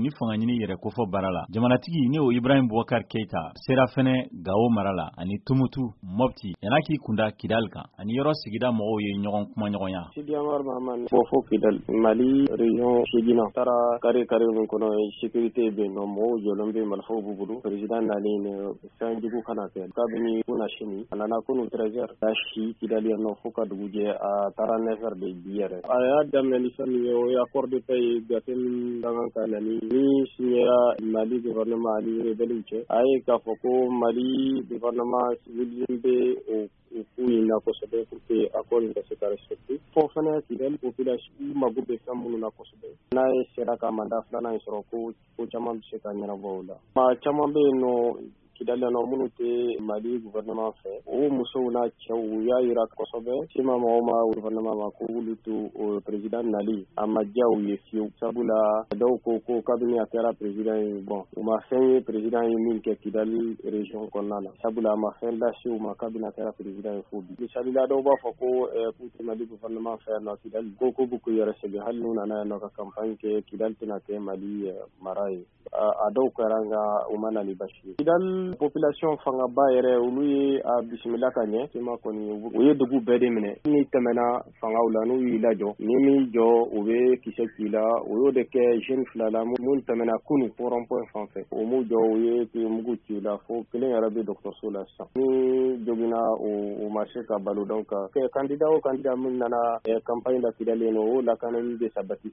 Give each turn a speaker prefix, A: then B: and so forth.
A: ni fanga ɲini yɛrɛ kofɔ baara la. Jamanatigi ni o Ibrahim Boubacar Keita sera fɛnɛ Gao mara la ani Tumutu, Mopti, yana k'i kunda Kidal kan ani yɔrɔ sigida mɔgɔw ye ɲɔgɔn kuma ɲɔgɔnya.
B: Sidi Amar Mahaman fo Kidal, Mali région Chidina tara kare min kɔnɔ sécurité bɛ nɔ mɔgɔw jɔlen bɛ marifaw b'u bolo. Président nalen fɛn jugu kana kɛ kabini kuna sini a nana kunu 13h ka si Kidal yan nɔ fo ka dugu jɛ a taara 9h de bi yɛrɛ. A y'a daminɛ ni fɛn min ye o ye accord de paix ye gate min ka kan ka na ni signera Mali gouvernement ani rebelles cɛ. A ye k'a fɔ ko Mali gouvernement civil bɛ o ko in na kosɛbɛ pour que accord in ka se ka respecter. Fɔ fana Kidal population mago bɛ fɛn minnu na kosɛbɛ. N'a ye sera ka mandat filanan in sɔrɔ ko caman bɛ se ka ɲɛnabɔ o la. Maa caman bɛ yen nɔ Kidal yan nɔ minnu tɛ Mali gouvernement fɛ o musow n'a cɛw u y'a jira kosɛbɛ sima mɔgɔw ma gouvernement ma ko wuli to o président nali a ma diya u ye fiyewu sabula dɔw ko kabini a kɛra président ye bon u ma fɛn ye président ye min kɛ Kidal région kɔnɔna na sabula a ma fɛn lase u ma kabini a kɛra président ye fo bi misalila dɔw b'a fɔ ko k'u tɛ Mali gouvernement fɛ yan nɔ Kidal ko b'u k'u yɛrɛ sɛgɛn hali n'u nana yan nɔ ka campagne kɛ Kidal tɛna kɛ Mali mara ye a dɔw kɛra nka u ma nali basi ye Kidal population fangaba yɛrɛ olu ye a bisimila ka ɲɛ tema kɔni u ye dugu bɛɛ de minɛ ni tɛmɛna fangaw la n'u y'i lajɔ ni min jɔ u bɛ kisɛ k'i la o y'o de kɛ jeune fila la mun tɛmɛna kunu rond-point fan fɛ o m'u jɔ u ye mugu ci la fo kelen yɛrɛ bɛ dɔgɔtɔrɔso la sisan ni jogina o ma se ka balo donc candidat o candidat min nana campagne la Kidal yen o lakanali de sabati